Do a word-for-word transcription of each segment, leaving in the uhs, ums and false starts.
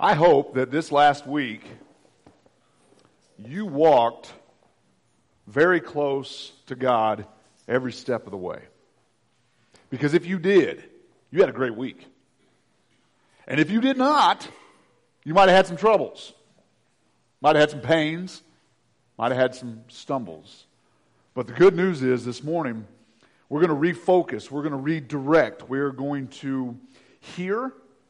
I hope that this last week you walked very close to God every step of the way. Because if you did, you had a great week. And if you did not, you might have had some troubles. Might have had some pains. Might have had some stumbles. But the good news is this morning, we're going to refocus. We're going to redirect. We're going to hear,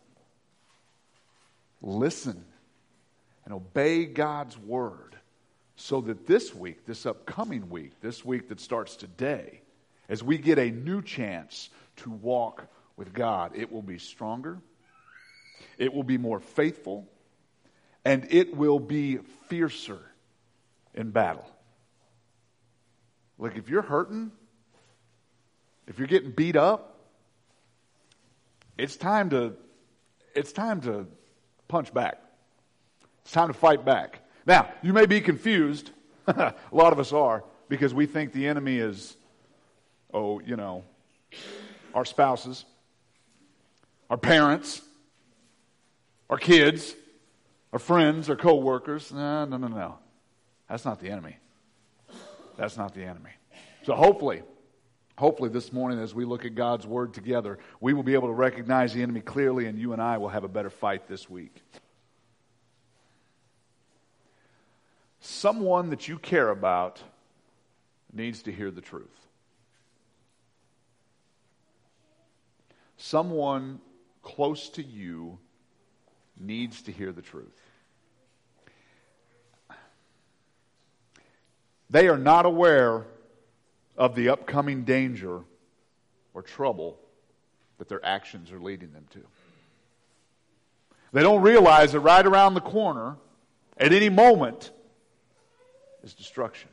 listen, and obey God's word so that this week, this upcoming week, this week that starts today, as we get a new chance to walk with God, it will be stronger, it will be more faithful, and it will be fiercer in battle. Look, if you're hurting, if you're getting beat up, it's time to it's time to punch back. It's time to fight back. Now, you may be confused. A lot of us are, because we think the enemy is, oh, you know, our spouses, our parents, our kids, our friends, our co-workers. No, no, no, no. That's not the enemy. That's not the enemy. So hopefully, hopefully this morning as we look at God's word together, we will be able to recognize the enemy clearly, and you and I will have a better fight this week. Someone that you care about needs to hear the truth. Someone close to you needs to hear the truth. They are not aware of the upcoming danger or trouble that their actions are leading them to. They don't realize that right around the corner, at any moment, is destruction.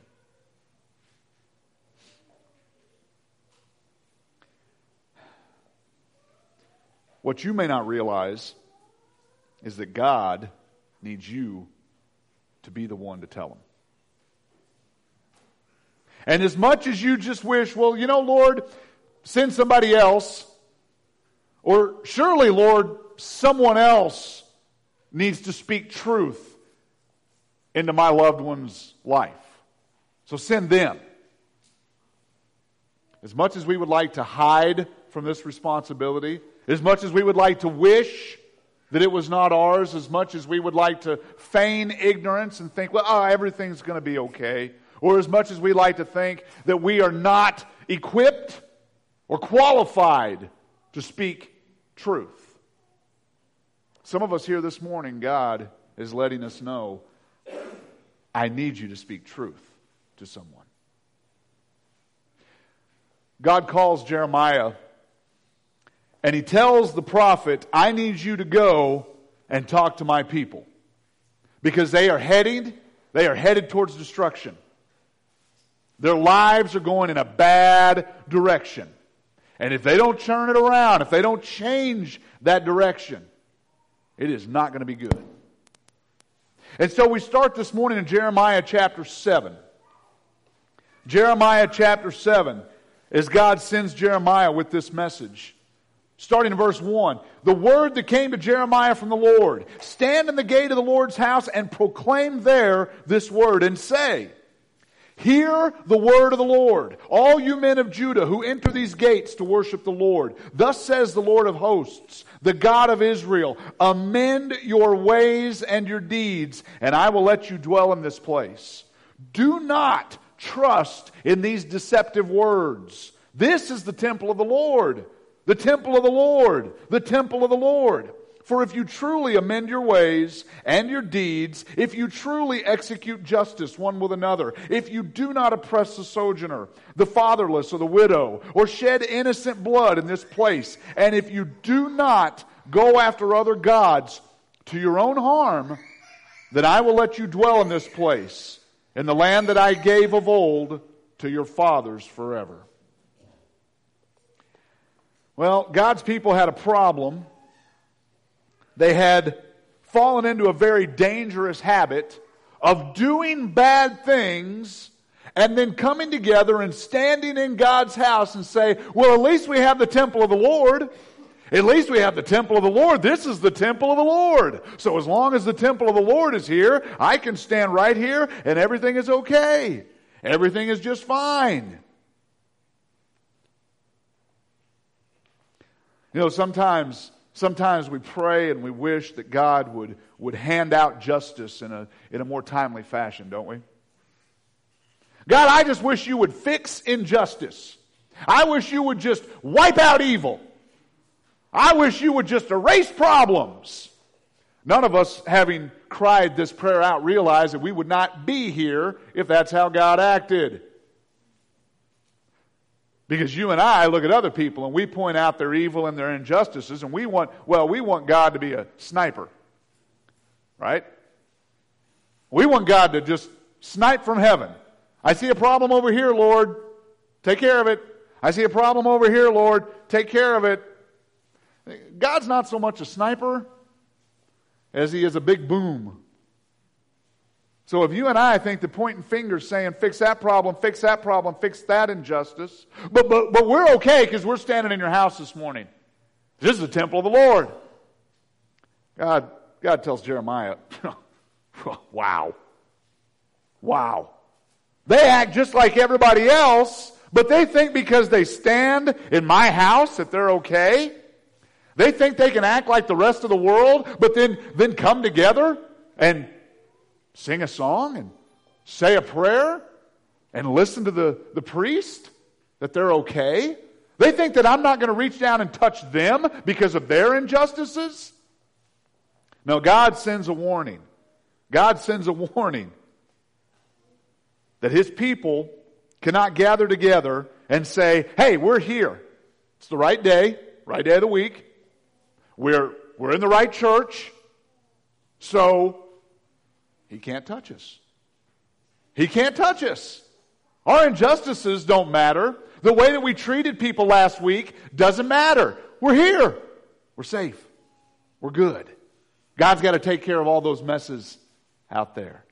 What you may not realize is that God needs you to be the one to tell them. And as much as you just wish, well, you know, Lord, send somebody else, or surely, Lord, someone else needs to speak truth into my loved one's life. So send them. As much as we would like to hide from this responsibility, as much as we would like to wish that it was not ours, as much as we would like to feign ignorance and think, well, oh, everything's going to be okay, or as much as we like to think that we are not equipped or qualified to speak truth. Some of us here this morning, God is letting us know, I need you to speak truth to someone. God calls Jeremiah and he tells the prophet, I need you to go and talk to my people. Because they are heading, they are headed towards destruction. Their lives are going in a bad direction. And if they don't turn it around, if they don't change that direction, it is not going to be good. And so we start this morning in Jeremiah chapter seven. Jeremiah chapter seven, as God sends Jeremiah with this message. Starting in verse one, the word that came to Jeremiah from the Lord, stand in the gate of the Lord's house and proclaim there this word and say, hear the word of the Lord, all you men of Judah who enter these gates to worship the Lord. Thus says the Lord of hosts, the God of Israel, amend your ways and your deeds, and I will let you dwell in this place. Do not trust in these deceptive words. This is the temple of the Lord, the temple of the Lord, the temple of the Lord. For if you truly amend your ways and your deeds, if you truly execute justice one with another, if you do not oppress the sojourner, the fatherless, or the widow, or shed innocent blood in this place, and if you do not go after other gods to your own harm, then I will let you dwell in this place, in the land that I gave of old to your fathers forever. Well, God's people had a problem. They had fallen into a very dangerous habit of doing bad things and then coming together and standing in God's house and say, well, at least we have the temple of the Lord. At least we have the temple of the Lord. This is the temple of the Lord. So as long as the temple of the Lord is here, I can stand right here and everything is okay. Everything is just fine. You know, sometimes sometimes we pray and we wish that God would, would hand out justice in a, in a more timely fashion, don't we? God, I just wish you would fix injustice. I wish you would just wipe out evil. I wish you would just erase problems. None of us, having cried this prayer out, realize that we would not be here if that's how God acted. Because you and I look at other people and we point out their evil and their injustices, and we want, well, we want God to be a sniper. Right? We want God to just snipe from heaven. I see a problem over here, Lord. Take care of it. I see a problem over here, Lord. Take care of it. God's not so much a sniper as he is a big boom. So if you and I think that pointing fingers saying, fix that problem, fix that problem, fix that injustice, but but, but we're okay because we're standing in your house this morning. This is the temple of the Lord. God, God tells Jeremiah, wow. Wow. They act just like everybody else, but they think because they stand in my house that they're okay. They think they can act like the rest of the world, but then, then come together and sing a song and say a prayer and listen to the, the priest, that they're okay. They think that I'm not going to reach down and touch them because of their injustices. No, God sends a warning. God sends a warning that his people cannot gather together and say, hey, we're here. It's the right day, right day of the week. We're, we're in the right church, so he can't touch us. He can't touch us. Our injustices don't matter. The way that we treated people last week doesn't matter. We're here. We're safe. We're good. God's got to take care of all those messes out there.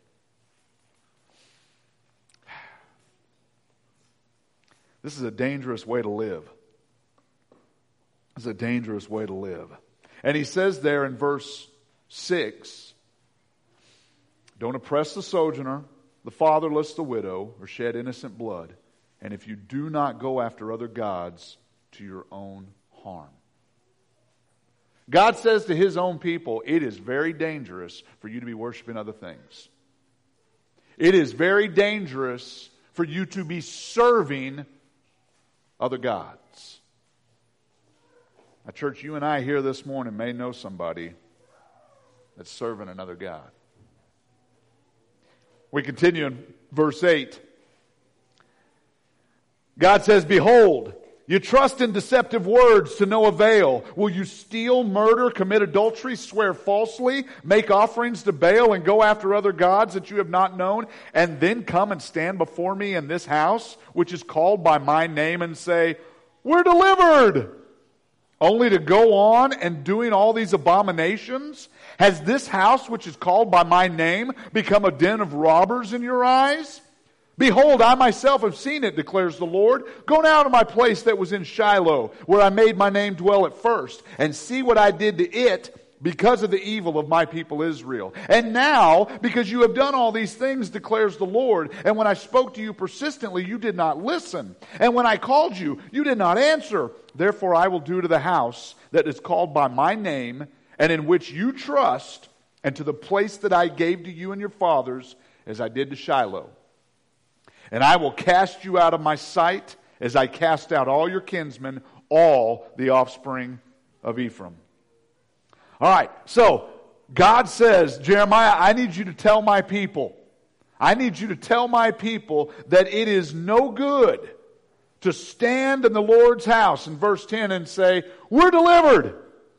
This is a dangerous way to live. This is a dangerous way to live. And he says there in verse six, don't oppress the sojourner, the fatherless, the widow, or shed innocent blood. And if you do not go after other gods to your own harm. God says to his own people, it is very dangerous for you to be worshiping other things. It is very dangerous for you to be serving other gods. Now, church, you and I here this morning may know somebody that's serving another god. We continue in verse eight. God says, behold, you trust in deceptive words to no avail. Will you steal, murder, commit adultery, swear falsely, make offerings to Baal, and go after other gods that you have not known, and then come and stand before me in this house, which is called by my name, and say, we're delivered? Only to go on and doing all these abominations? Has this house, which is called by my name, become a den of robbers in your eyes? Behold, I myself have seen it, declares the Lord. Go now to my place that was in Shiloh, where I made my name dwell at first, and see what I did to it because of the evil of my people Israel. And now, because you have done all these things, declares the Lord, and when I spoke to you persistently, you did not listen. And when I called you, you did not answer. Therefore I will do to the house that is called by my name, and in which you trust, and to the place that I gave to you and your fathers, as I did to Shiloh. And I will cast you out of my sight, as I cast out all your kinsmen, all the offspring of Ephraim. All right, so God says, Jeremiah, I need you to tell my people, I need you to tell my people that it is no good to stand in the Lord's house in verse ten and say, we're delivered.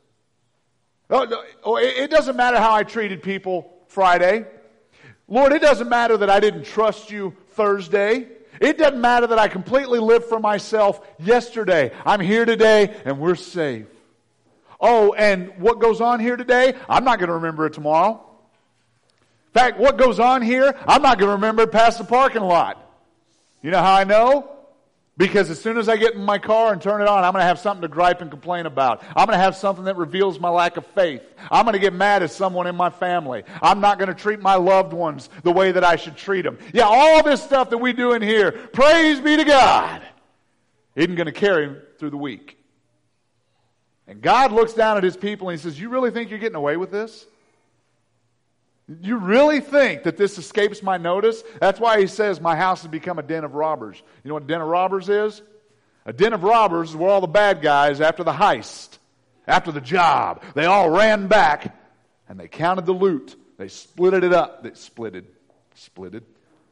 Oh, it doesn't matter how I treated people Friday. Lord, it doesn't matter that I didn't trust you Thursday. It doesn't matter that I completely lived for myself yesterday. I'm here today and we're safe. Oh, and what goes on here today, I'm not going to remember it tomorrow. In fact, what goes on here, I'm not going to remember it past the parking lot. You know how I know? Because as soon as I get in my car and turn it on, I'm going to have something to gripe and complain about. I'm going to have something that reveals my lack of faith. I'm going to get mad at someone in my family. I'm not going to treat my loved ones the way that I should treat them. Yeah, all this stuff that we do in here, praise be to God, isn't going to carry him through the week. And God looks down at his people and he says, you really think you're getting away with this? You really think that this escapes my notice? That's why he says my house has become a den of robbers. You know what a den of robbers is? A den of robbers is where all the bad guys, after the heist, after the job, they all ran back and they counted the loot. They splitted it up. They splitted. Splitted.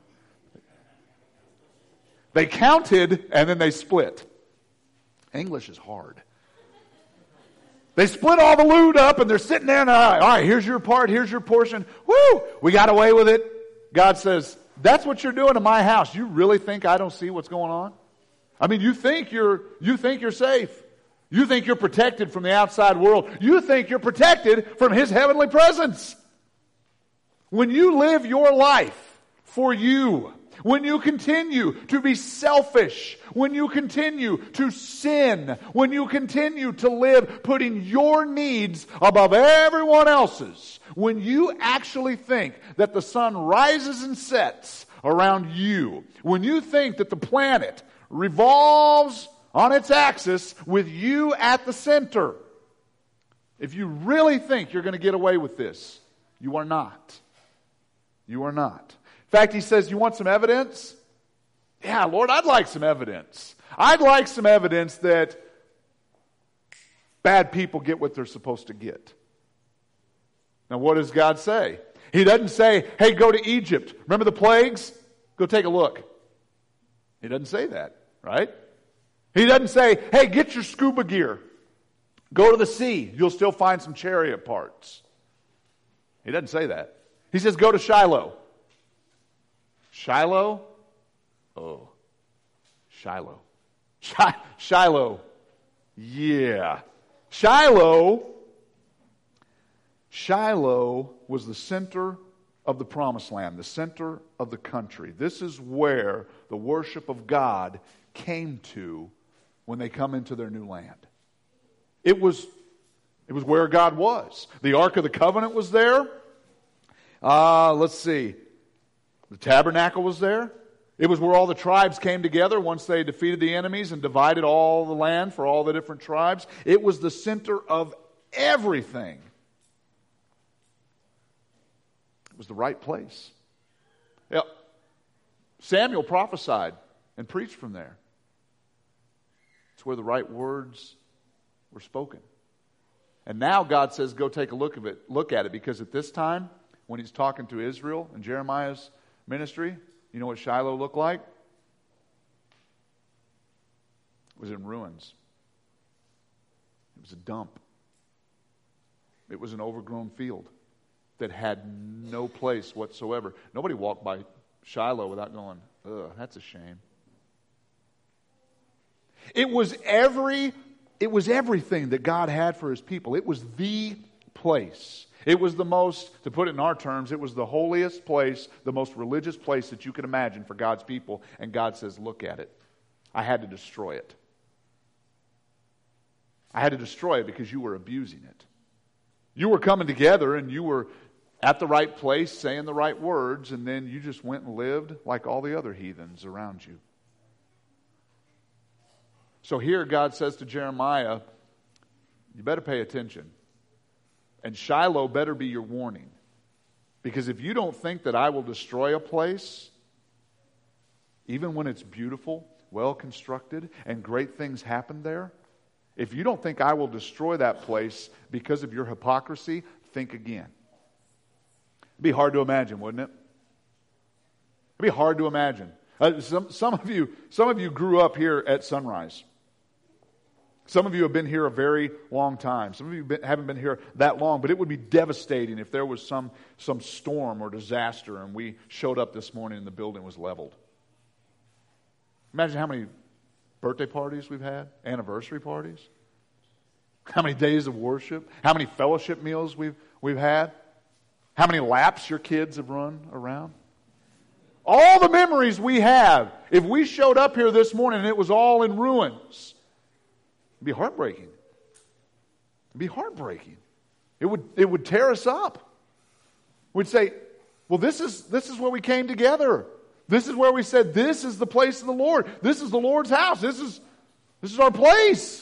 They counted and then they split. English is hard. They split all the loot up and they're sitting there and, all right, all right, here's your part, here's your portion. Woo! We got away with it. God says, that's what you're doing to my house. You really think I don't see what's going on? I mean, you think you're, you think you're safe. You think you're protected from the outside world. You think you're protected from his heavenly presence. When you live your life for you, when you continue to be selfish, when you continue to sin, when you continue to live putting your needs above everyone else's, when you actually think that the sun rises and sets around you, when you think that the planet revolves on its axis with you at the center, if you really think you're going to get away with this, you are not. You are not. In fact, he says, you want some evidence? Yeah, Lord, I'd like some evidence. I'd like some evidence that bad people get what they're supposed to get. Now, what does God say? He doesn't say, hey, go to Egypt. Remember the plagues? Go take a look. He doesn't say that, right? He doesn't say, hey, get your scuba gear. Go to the sea. You'll still find some chariot parts. He doesn't say that. He says, go to Shiloh. Shiloh? Oh, Shiloh. Shi- Shiloh. Yeah. Shiloh, Shiloh was the center of the promised land, the center of the country. This is where the worship of God came to when they come into their new land. It was, it was where God was. The Ark of the Covenant was there. Uh, let's see. The tabernacle was there. It was where all the tribes came together once they defeated the enemies and divided all the land for all the different tribes. It was the center of everything. It was the right place. Yeah. Samuel prophesied and preached from there. It's where the right words were spoken. And now God says, go take a look of it, look at it, because at this time, when he's talking to Israel in Jeremiah's ministry, you know what Shiloh looked like? It was in ruins. It was a dump. It was an overgrown field that had no place whatsoever. Nobody walked by Shiloh without going, ugh, that's a shame. It was every, it was everything that God had for his people. It was the place. It was the most, to put it in our terms, it was the holiest place, the most religious place that you could imagine for God's people. And God says, look at it. I had to destroy it. I had to destroy it because you were abusing it. You were coming together and you were at the right place, saying the right words, and then you just went and lived like all the other heathens around you. So here God says to Jeremiah, you better pay attention. And Shiloh better be your warning. Because if you don't think that I will destroy a place, even when it's beautiful, well constructed, and great things happen there, if you don't think I will destroy that place because of your hypocrisy, think again. It'd be hard to imagine, wouldn't it? It'd be hard to imagine. Uh, some, some of you, some of you grew up here at Sunrise. Some of you have been here a very long time. Some of you been, haven't been here that long, but it would be devastating if there was some, some storm or disaster and we showed up this morning and the building was leveled. Imagine how many birthday parties we've had, anniversary parties, how many days of worship, how many fellowship meals we've, we've had, how many laps your kids have run around. All the memories we have, if we showed up here this morning and it was all in ruins, it'd be heartbreaking. It'd be heartbreaking. It would, it would tear us up. We'd say, well, this is, this is where we came together. This is where we said, this is the place of the Lord. This is the Lord's house. This is, this is our place.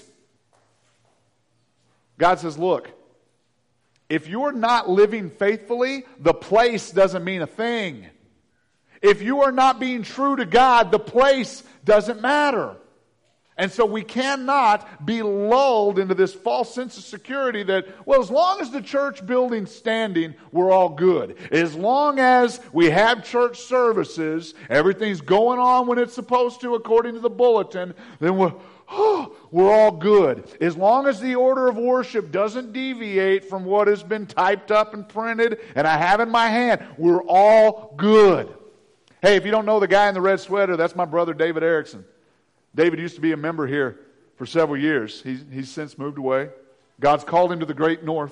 God says, look, if you're not living faithfully, the place doesn't mean a thing. If you are not being true to God, the place doesn't matter. And so we cannot be lulled into this false sense of security that, well, as long as the church building's standing, we're all good. As long as we have church services, everything's going on when it's supposed to according to the bulletin, then we're, oh, we're all good. As long as the order of worship doesn't deviate from what has been typed up and printed and I have in my hand, we're all good. Hey, if you don't know the guy in the red sweater, that's my brother David Erickson. David used to be a member here for several years. He's, he's since moved away. God's called him to the great north.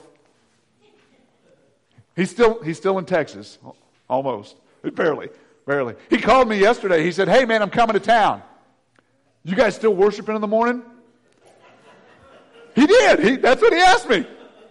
He's still, he's still in Texas, almost. Barely, barely. He called me yesterday. He said, hey man, I'm coming to town. You guys still worshiping in the morning? He did. He, that's what he asked me.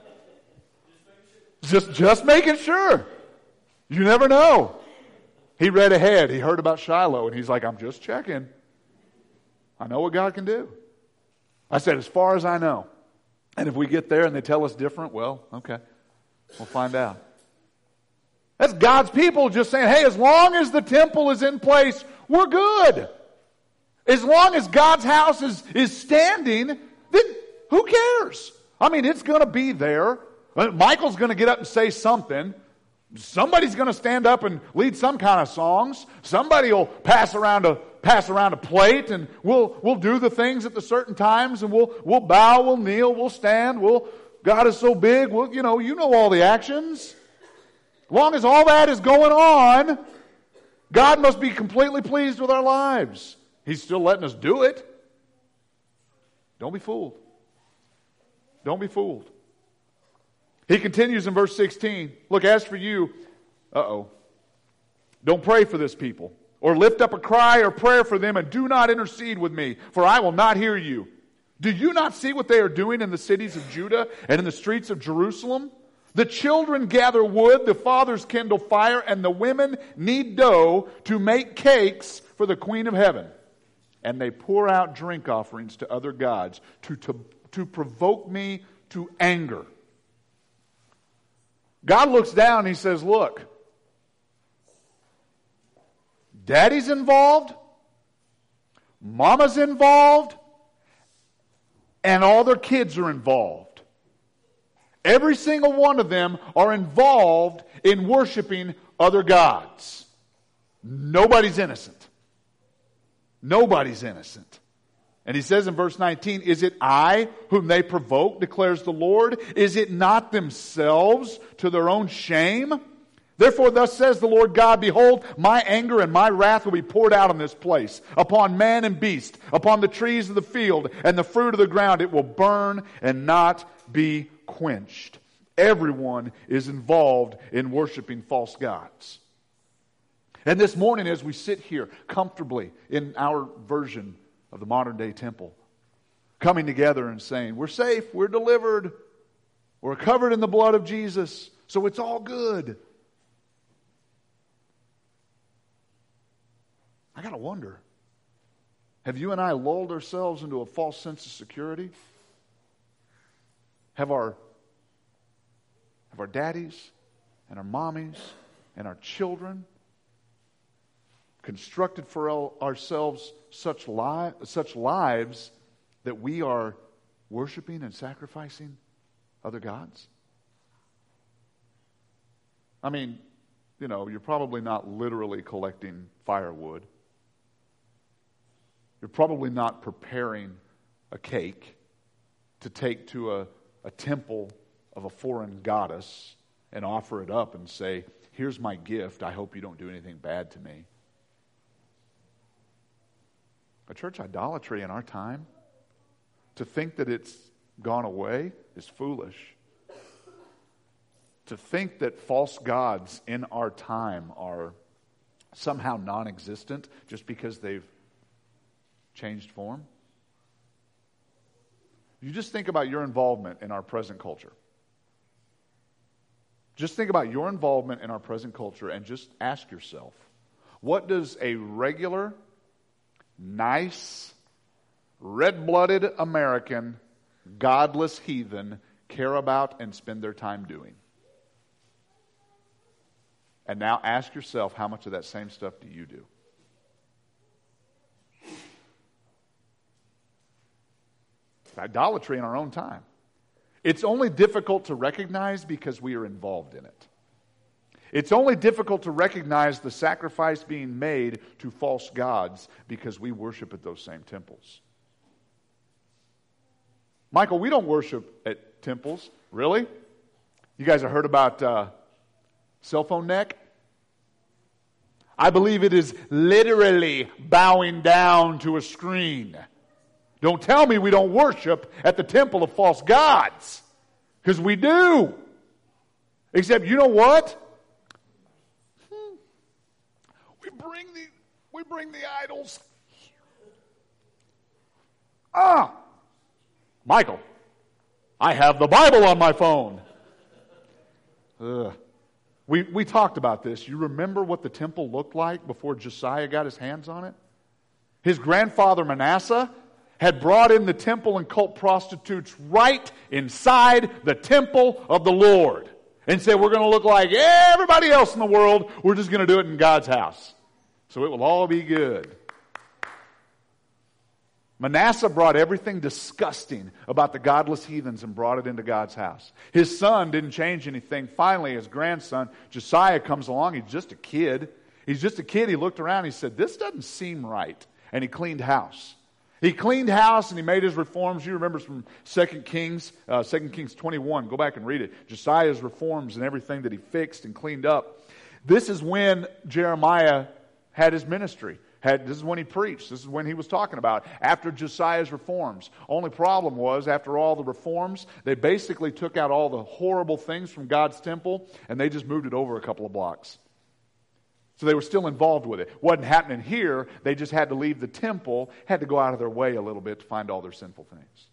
Just, just making sure. You never know. He read ahead. He heard about Shiloh, and he's like, I'm just checking. I know what God can do. I said, as far as I know. And if we get there and they tell us different, well, okay. We'll find out. That's God's people just saying, hey, as long as the temple is in place, we're good. As long as God's house is, is standing, then who cares? I mean, it's going to be there. Michael's going to get up and say something. Somebody's going to stand up and lead some kind of songs. Somebody will pass around a pass around a plate, and we'll we'll do the things at the certain times, and we'll we'll bow, we'll kneel, we'll stand. We'll God is so big. We'll, you know, you know all the actions. As long as all that is going on, God must be completely pleased with our lives. He's still letting us do it. Don't be fooled. Don't be fooled. He continues in verse sixteen. Look, as for you, uh-oh, don't pray for this people, or lift up a cry or prayer for them, and do not intercede with me, for I will not hear you. Do you not see what they are doing in the cities of Judah and in the streets of Jerusalem? The children gather wood, the fathers kindle fire, and the women knead dough to make cakes for the Queen of Heaven. And they pour out drink offerings to other gods to, to, to provoke me to anger. God looks down and he says, look, daddy's involved, mama's involved, and all their kids are involved. Every single one of them are involved in worshiping other gods. Nobody's innocent. Nobody's innocent. And he says in verse nineteen, is it I whom they provoke, declares the Lord? Is it not themselves to their own shame? Therefore thus says the Lord God, behold, my anger and my wrath will be poured out on this place, upon man and beast, upon the trees of the field and the fruit of the ground. It will burn and not be quenched. Everyone is involved in worshiping false gods. And this morning as we sit here comfortably in our version of the modern day temple, coming together and saying, we're safe, we're delivered, we're covered in the blood of Jesus, so it's all good. I got to wonder, have you and I lulled ourselves into a false sense of security? Have our, have our daddies and our mommies and our children constructed for ourselves such, li- such lives that we are worshiping and sacrificing other gods? I mean, you know, you're probably not literally collecting firewood. You're probably not preparing a cake to take to a, a temple of a foreign goddess and offer it up and say, here's my gift, I hope you don't do anything bad to me. But church idolatry in our time, to think that it's gone away is foolish. To think that false gods in our time are somehow non-existent just because they've changed form? You just think about your involvement in our present culture. Just think about your involvement in our present culture and just ask yourself, what does a regular, nice, red-blooded American, godless heathen care about and spend their time doing? And now ask yourself, how much of that same stuff do you do? Idolatry in our own time. It's only difficult to recognize because we are involved in it. It's only difficult to recognize the sacrifice being made to false gods because we worship at those same temples. Michael, we don't worship at temples. Really? You guys have heard about uh, cell phone neck? I believe it is literally bowing down to a screen. Don't tell me we don't worship at the temple of false gods. Because we do. Except, you know what? Hmm. We bring the we bring the idols here. Ah! Michael, I have the Bible on my phone. Ugh. We, we talked about this. You remember what the temple looked like before Josiah got his hands on it? His grandfather Manasseh had brought in the temple and cult prostitutes right inside the temple of the Lord. And said, we're going to look like everybody else in the world. We're just going to do it in God's house. So it will all be good. Manasseh brought everything disgusting about the godless heathens and brought it into God's house. His son didn't change anything. Finally, his grandson, Josiah, comes along. He's just a kid. He's just a kid. He looked around. He said, this doesn't seem right. And he cleaned house. He cleaned house and he made his reforms. You remember from Second Kings, uh, Second Kings twenty-one. Go back and read it. Josiah's reforms and everything that he fixed and cleaned up. This is when Jeremiah had his ministry. Had, this is when he preached. This is when he was talking about after Josiah's reforms. Only problem was, after all the reforms, they basically took out all the horrible things from God's temple and they just moved it over a couple of blocks. So they were still involved with it. Wasn't happening here. They just had to leave the temple, had to go out of their way a little bit to find all their sinful things.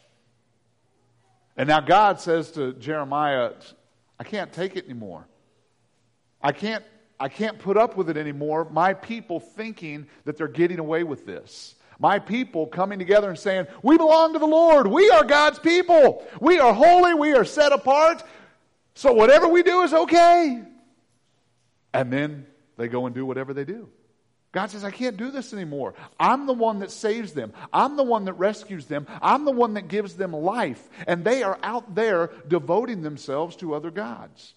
And now God says to Jeremiah, I can't take it anymore. I can't, I can't put up with it anymore. My people thinking that they're getting away with this. My people coming together and saying, we belong to the Lord. We are God's people. We are holy. We are set apart. So whatever we do is okay. And then they go and do whatever they do. God says, I can't do this anymore. I'm the one that saves them. I'm the one that rescues them. I'm the one that gives them life. And they are out there devoting themselves to other gods.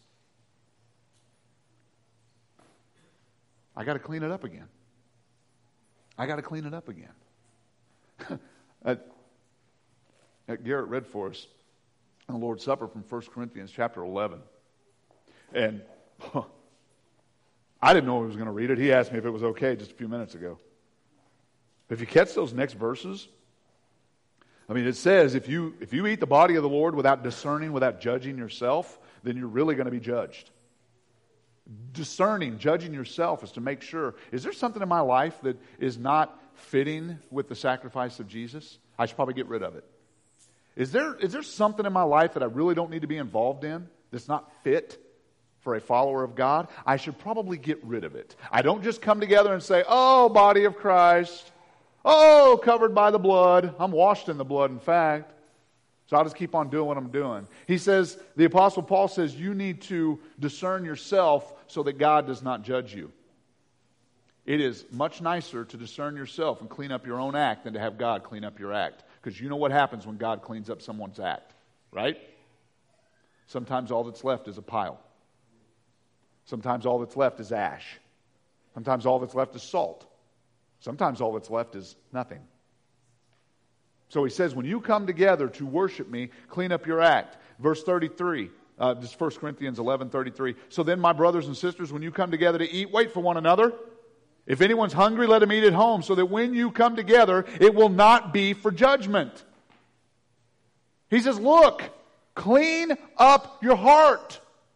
I got to clean it up again. I got to clean it up again. at, at Garrett read for us in the Lord's Supper from First Corinthians chapter eleven. And huh, I didn't know he was going to read it. He asked me if it was okay just a few minutes ago. If you catch those next verses, I mean, it says if you if you eat the body of the Lord without discerning, without judging yourself, then you're really going to be judged. Discerning, judging yourself is to make sure, is there something in my life that is not fitting with the sacrifice of Jesus? I should probably get rid of it. Is there is there something in my life that I really don't need to be involved in that's not fit for a follower of God? I should probably get rid of it. I don't just come together and say, oh, body of Christ. Oh, covered by the blood. I'm washed in the blood, in fact. So I'll just keep on doing what I'm doing. He says, the Apostle Paul says, you need to discern yourself so that God does not judge you. It is much nicer to discern yourself and clean up your own act than to have God clean up your act. Because you know what happens when God cleans up someone's act, right? Sometimes all that's left is a pile. Sometimes all that's left is ash. Sometimes all that's left is salt. Sometimes all that's left is nothing. So he says, when you come together to worship me, clean up your act. Verse thirty-three, uh, this is First Corinthians eleven thirty-three. So then, my brothers and sisters, when you come together to eat, wait for one another. If anyone's hungry, let him eat at home, so that when you come together, it will not be for judgment. He says, look, clean up your heart.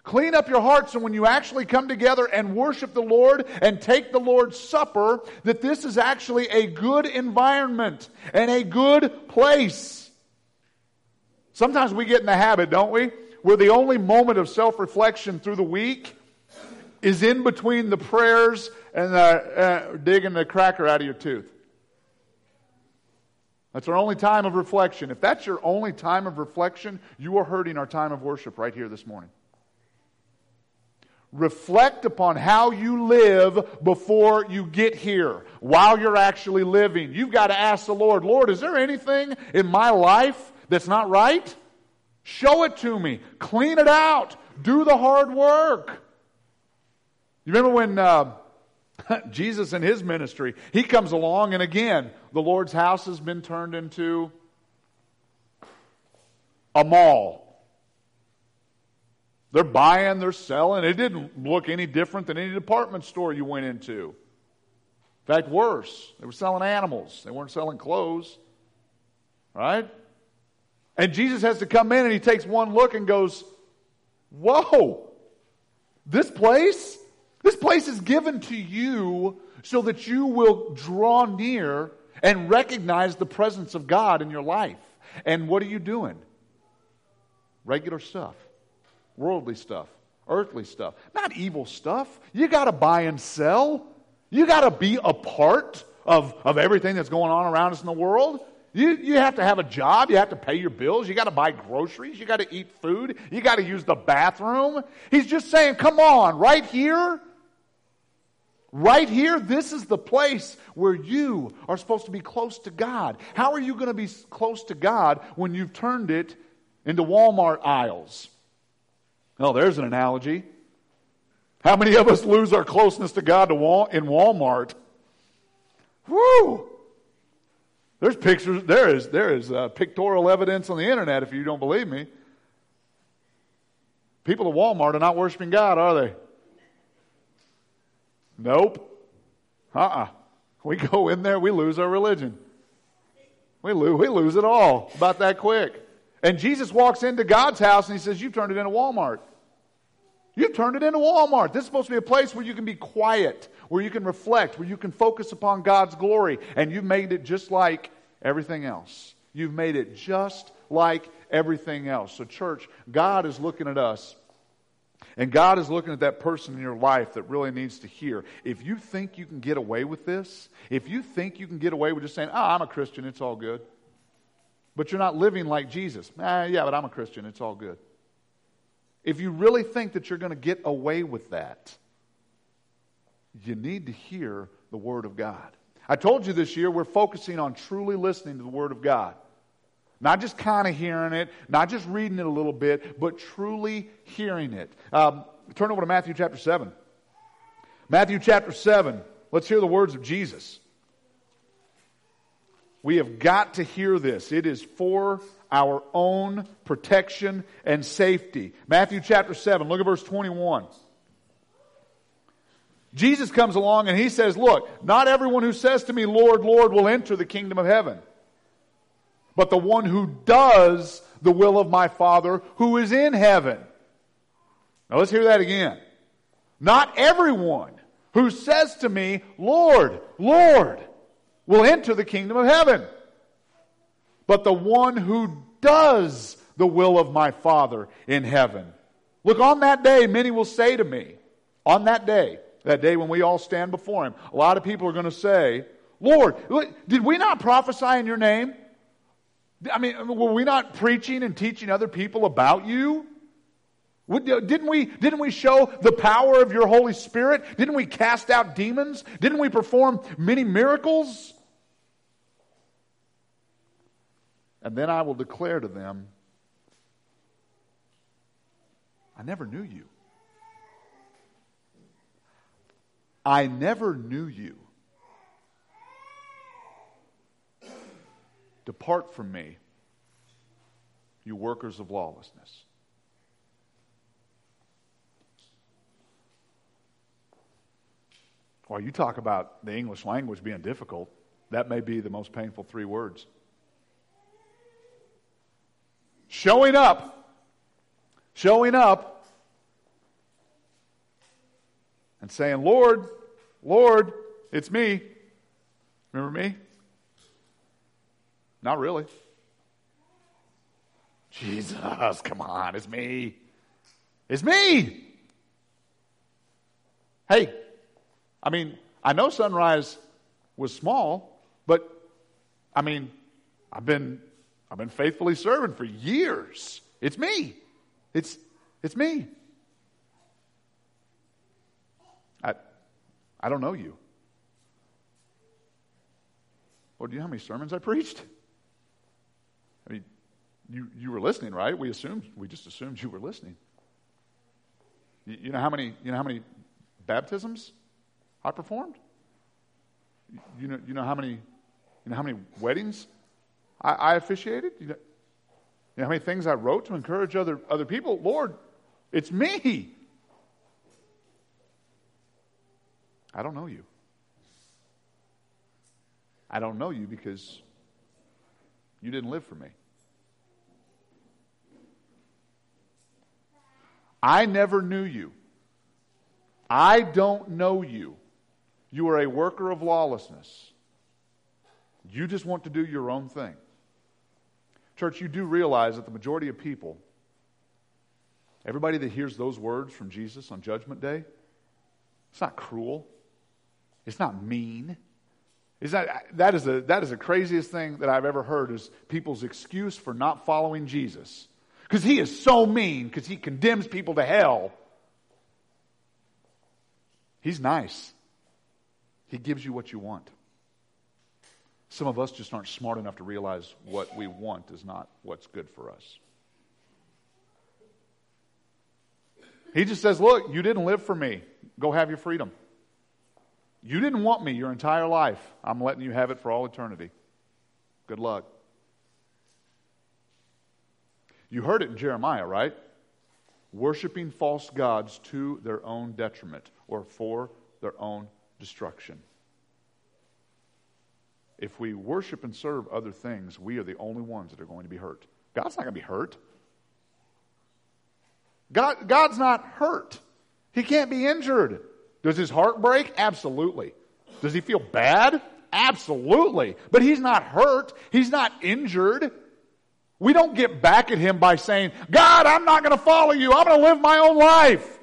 Clean up your hearts, so when you actually come together and worship the Lord and take the Lord's Supper, that this is actually a good environment and a good place. Sometimes we get in the habit, don't we, where the only moment of self-reflection through the week is in between the prayers and the, uh, digging the cracker out of your tooth. That's our only time of reflection. If that's your only time of reflection, you are hurting our time of worship right here this morning. Reflect upon how you live before you get here, while you're actually living. You've got to ask the Lord, Lord, is there anything in my life that's not right? Show it to me. Clean it out. Do the hard work. You remember when uh, Jesus in his ministry, he comes along, and again, the Lord's house has been turned into a mall. They're buying, they're selling. It didn't look any different than any department store you went into. In fact, worse. They were selling animals. They weren't selling clothes. Right? And Jesus has to come in and he takes one look and goes, whoa, this place, this place is given to you so that you will draw near and recognize the presence of God in your life. And what are you doing? Regular stuff. Worldly stuff, earthly stuff, not evil stuff. You got to buy and sell. You got to be a part of, of everything that's going on around us in the world. You, you have to have a job. You have to pay your bills. You got to buy groceries. You got to eat food. You got to use the bathroom. He's just saying, come on, right here, right here, this is the place where you are supposed to be close to God. How are you going to be close to God when you've turned it into Walmart aisles? Oh, there's an analogy. How many of us lose our closeness to God to Wal- in Walmart? Woo! There's pictures. There is there is uh, pictorial evidence on the internet. If you don't believe me, people at Walmart are not worshiping God, are they? Nope. Uh-uh. We go in there, we lose our religion. We lose we lose it all about that quick. And Jesus walks into God's house and he says, you've turned it into Walmart. You've turned it into Walmart. This is supposed to be a place where you can be quiet, where you can reflect, where you can focus upon God's glory. And you've made it just like everything else. You've made it just like everything else. So church, God is looking at us. And God is looking at that person in your life that really needs to hear. If you think you can get away with this, if you think you can get away with just saying, oh, I'm a Christian, it's all good. But you're not living like Jesus. Ah, yeah, but I'm a Christian. It's all good. If you really think that you're going to get away with that, you need to hear the Word of God. I told you this year we're focusing on truly listening to the Word of God. Not just kind of hearing it, not just reading it a little bit, but truly hearing it. Um, turn over to Matthew chapter seven. Matthew chapter seven. Let's hear the words of Jesus. We have got to hear this. It is for our own protection and safety. Matthew chapter seven, look at verse twenty-one. Jesus comes along and he says, look, not everyone who says to me, Lord, Lord, will enter the kingdom of heaven, but the one who does the will of my Father who is in heaven. Now let's hear that again. Not everyone who says to me, Lord, Lord, will enter the kingdom of heaven, but the one who does the will of my Father in heaven. Look, on that day, many will say to me, on that day, that day when we all stand before Him, a lot of people are going to say, Lord, did we not prophesy in your name? I mean, were we not preaching and teaching other people about you? Didn't we, didn't we show the power of your Holy Spirit? Didn't we cast out demons? Didn't we perform many miracles? And then I will declare to them, I never knew you. I never knew you. Depart from me, you workers of lawlessness. Well, you talk about the English language being difficult. That may be the most painful three words. Showing up, showing up and saying, Lord, Lord, it's me. Remember me? Not really. Jesus, come on, it's me. It's me. Hey, I mean, I know Sunrise was small, but I mean, I've been I've been faithfully serving for years. It's me. It's it's me. I I don't know you. Lord, do you know how many sermons I preached? I mean, you you were listening, right? We assumed we just assumed you were listening. You, you know how many you know how many baptisms I performed? You know you know how many you know how many weddings I, I officiated? You know, you know how many things I wrote to encourage other other people? Lord, it's me. I don't know you. I don't know you because you didn't live for me. I never knew you. I don't know you. You are a worker of lawlessness. You just want to do your own thing. Church, you do realize that the majority of people, everybody that hears those words from Jesus on Judgment Day, it's not cruel. It's not mean. Is that that is the that is the craziest thing that I've ever heard is people's excuse for not following Jesus. Because he is so mean, because he condemns people to hell. He's nice. He gives you what you want. Some of us just aren't smart enough to realize what we want is not what's good for us. He just says, look, you didn't live for me. Go have your freedom. You didn't want me your entire life. I'm letting you have it for all eternity. Good luck. You heard it in Jeremiah, right? Worshiping false gods to their own detriment or for their own destruction. If we worship and serve other things, we are the only ones that are going to be hurt. God's not going to be hurt. God, God's not hurt. He can't be injured. Does his heart break? Absolutely. Does he feel bad? Absolutely. But he's not hurt. He's not injured. We don't get back at him by saying, God, I'm not going to follow you. I'm going to live my own life.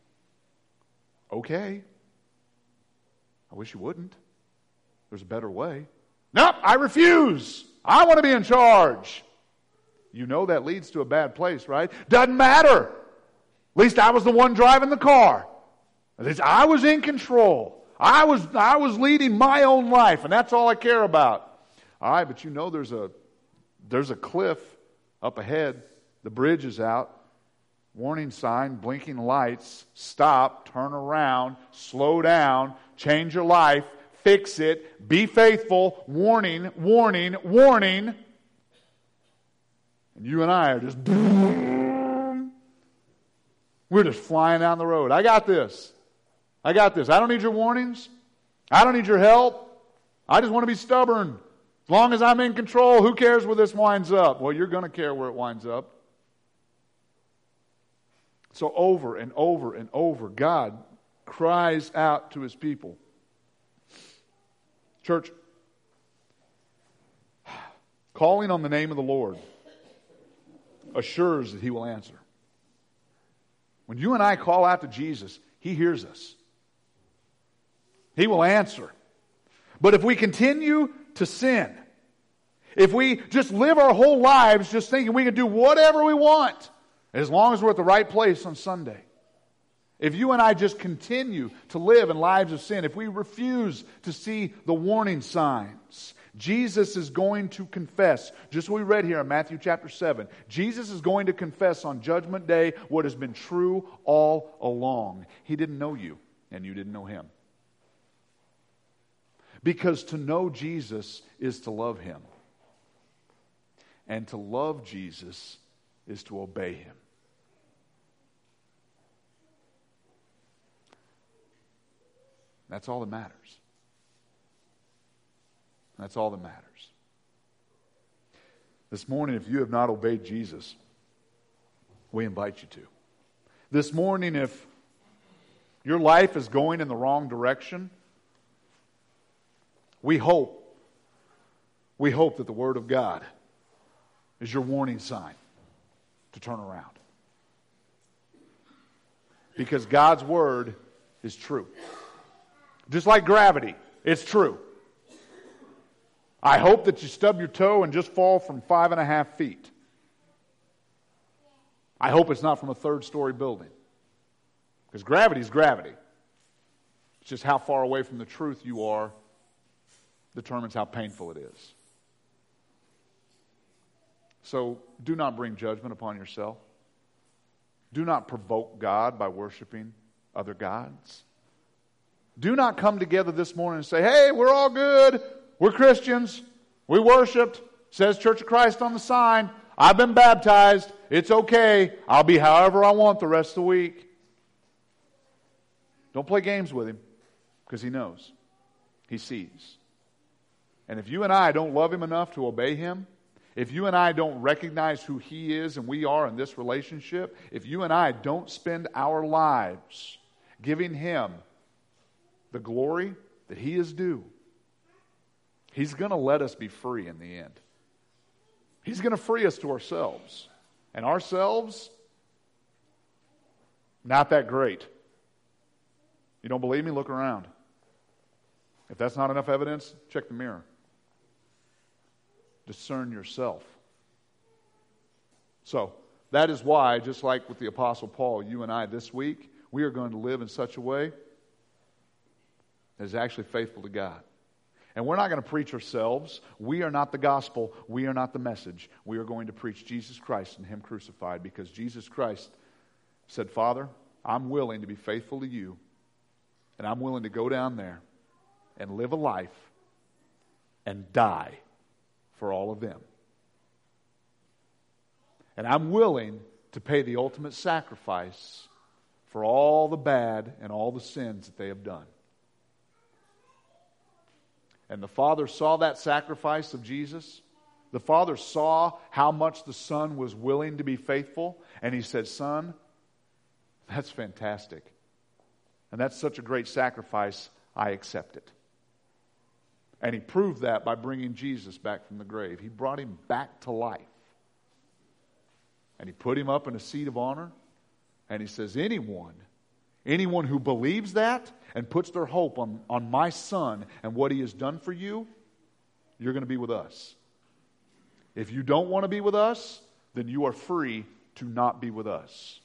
Okay. I wish you wouldn't. There's a better way. Nope, I refuse. I want to be in charge. You know that leads to a bad place, right? Doesn't matter. At least I was the one driving the car. At least I was in control. I was I was leading my own life, and that's all I care about. All right, but you know there's a there's a cliff up ahead. The bridge is out. Warning sign, blinking lights. Stop, turn around, slow down, change your life, fix it, be faithful, warning, warning, warning. And you and I are just we're just flying down the road. I got this. I got this. I don't need your warnings. I don't need your help. I just want to be stubborn. As long as I'm in control, who cares where this winds up? Well, you're going to care where it winds up. So over and over and over, God cries out to his people. Church, calling on the name of the Lord assures that he will answer. When you and I call out to Jesus, he hears us. He will answer. But if we continue to sin, if we just live our whole lives just thinking we can do whatever we want, as long as we're at the right place on Sunday, if you and I just continue to live in lives of sin, if we refuse to see the warning signs, Jesus is going to confess, just what we read here in Matthew chapter seven, Jesus is going to confess on Judgment Day what has been true all along. He didn't know you, and you didn't know him. Because to know Jesus is to love him. And to love Jesus is to obey him. That's all that matters. That's all that matters. This morning, if you have not obeyed Jesus, we invite you to. This morning, if your life is going in the wrong direction, we hope, we hope that the Word of God is your warning sign to turn around. Because God's Word is true. Just like gravity, it's true. I hope that you stub your toe and just fall from five and a half feet. I hope it's not from a third story building. Because gravity is gravity. It's just how far away from the truth you are determines how painful it is. So do not bring judgment upon yourself. Do not provoke God by worshiping other gods. Do not come together this morning and say, hey, we're all good. We're Christians. We worshiped. Says Church of Christ on the sign. I've been baptized. It's okay. I'll be however I want the rest of the week. Don't play games with Him, because He knows. He sees. And if you and I don't love Him enough to obey Him, if you and I don't recognize who He is and we are in this relationship, if you and I don't spend our lives giving Him the glory that He is due, He's going to let us be free in the end. He's going to free us to ourselves. And ourselves, not that great. You don't believe me? Look around. If that's not enough evidence, check the mirror. Discern yourself. So, that is why, just like with the Apostle Paul, you and I this week, we are going to live in such a way that is actually faithful to God. And we're not going to preach ourselves. We are not the gospel. We are not the message. We are going to preach Jesus Christ and Him crucified, because Jesus Christ said, Father, I'm willing to be faithful to you, and I'm willing to go down there and live a life and die for all of them. And I'm willing to pay the ultimate sacrifice for all the bad and all the sins that they have done. And the Father saw that sacrifice of Jesus. The Father saw how much the Son was willing to be faithful. And He said, Son, that's fantastic. And that's such a great sacrifice, I accept it. And He proved that by bringing Jesus back from the grave. He brought Him back to life. And He put Him up in a seat of honor. And He says, anyone, anyone who believes that and puts their hope on, on my Son and what He has done for you, you're going to be with us. If you don't want to be with us, then you are free to not be with us.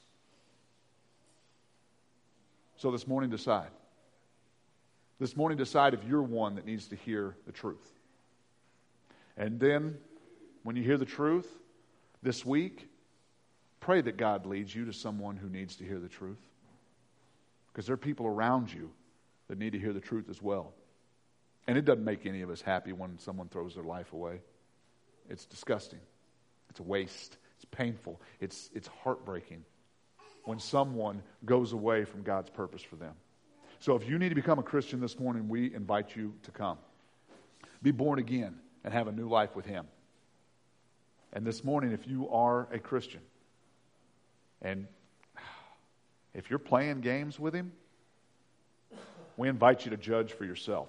So this morning, decide. This morning, decide if you're one that needs to hear the truth. And then, when you hear the truth, this week, pray that God leads you to someone who needs to hear the truth. Because there are people around you that need to hear the truth as well. And it doesn't make any of us happy when someone throws their life away. It's disgusting. It's a waste. It's painful. It's, it's heartbreaking when someone goes away from God's purpose for them. So if you need to become a Christian this morning, we invite you to come. Be born again and have a new life with Him. And this morning, if you are a Christian, and if you're playing games with Him, we invite you to judge for yourself.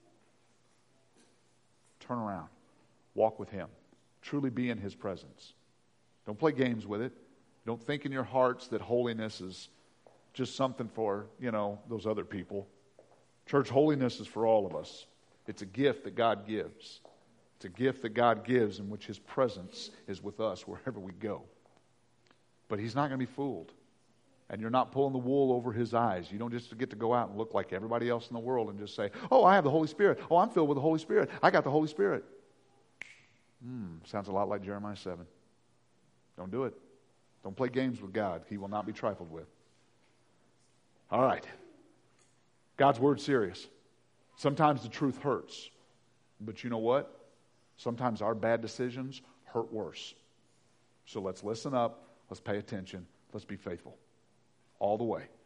Turn around. Walk with Him. Truly be in His presence. Don't play games with it. Don't think in your hearts that holiness is just something for, you know, those other people. Church, holiness is for all of us. It's a gift that God gives. It's a gift that God gives in which His presence is with us wherever we go. But He's not going to be fooled. And you're not pulling the wool over His eyes. You don't just get to go out and look like everybody else in the world and just say, oh, I have the Holy Spirit. Oh, I'm filled with the Holy Spirit. I got the Holy Spirit. Hmm, sounds a lot like Jeremiah seven. Don't do it. Don't play games with God. He will not be trifled with. All right. God's Word's serious. Sometimes the truth hurts. But you know what? Sometimes our bad decisions hurt worse. So let's listen up. Let's pay attention. Let's be faithful. All the way.